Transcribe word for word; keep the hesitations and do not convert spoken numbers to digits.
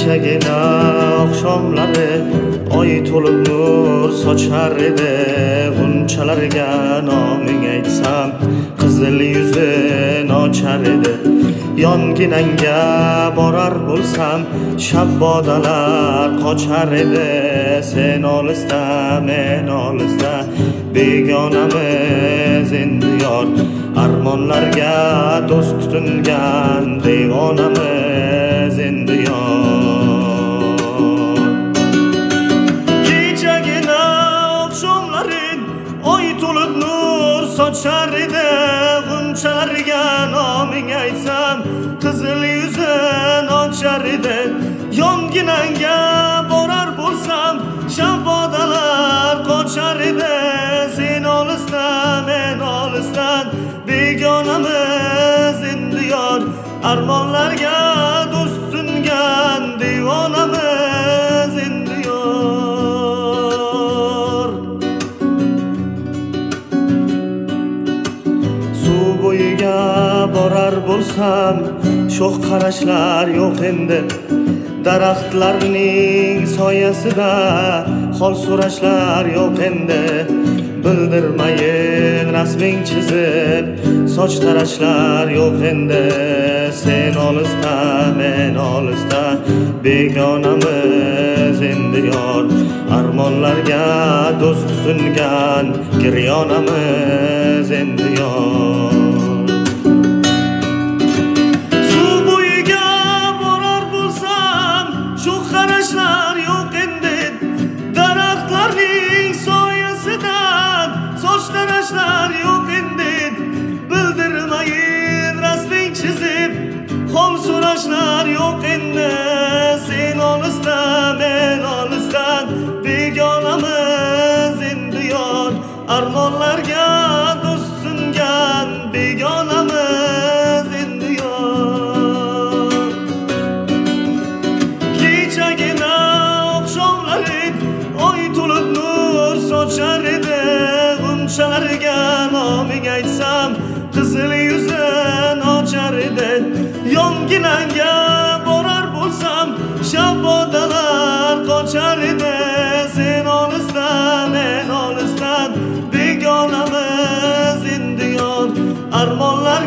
Kechagina oqshomlari oy to'lib nur sochar edi. G'unchalarga noming aytsam qizil yuzin ochar edi. Yonginangga borar bo'lsam shabbodalar qochar edi. Sen olisda men olisda begonamiz endi yor. Armonlarga do'st tutingan devonamiz endi yor. Kechagina oqshomlarin oy to'lib nur sochar edi. G'unchalarga noming aytsam qizil yuzin ochar edi. Yonginangga borar bo'lsam shabbodalar qochar edi. Sen olisdan men olisdan begonamiz endi yor. Armonlarga do'st tutingan devonamiz endi yor. Suv bo'yiga borar bo'lsam sho'x qarashlar yo'q endi. Daraxtlarning soyasida hol so'rashlar yo'q endi. Bildirmayin rasming chizib soch tarashlar yo'q endi. Sen olisda men olisda begonamiz endi yor. Armonlarga do'st tutingan giryonamiz endi yor. Qarashlar yo'q endi. Daraxtlarning soyasidan soch tarashlar yo'q endi. Bildirmayin rasming chizib hol so'rashlar yo'q endi. Sen olisdan men olisdan begonamiz endi yor. Armonlarga do'st tutingan begonamiz endi yor. Kechagina oqshomlarin oy to'lib nur sochar edi. G'unchalarga noming aytsam qizil yuzin ochar edi. Yonginangga borar bo'lsam shabbodalar qochar edi. Sen olisdan men olisdan begonamiz endi yor. Armonlar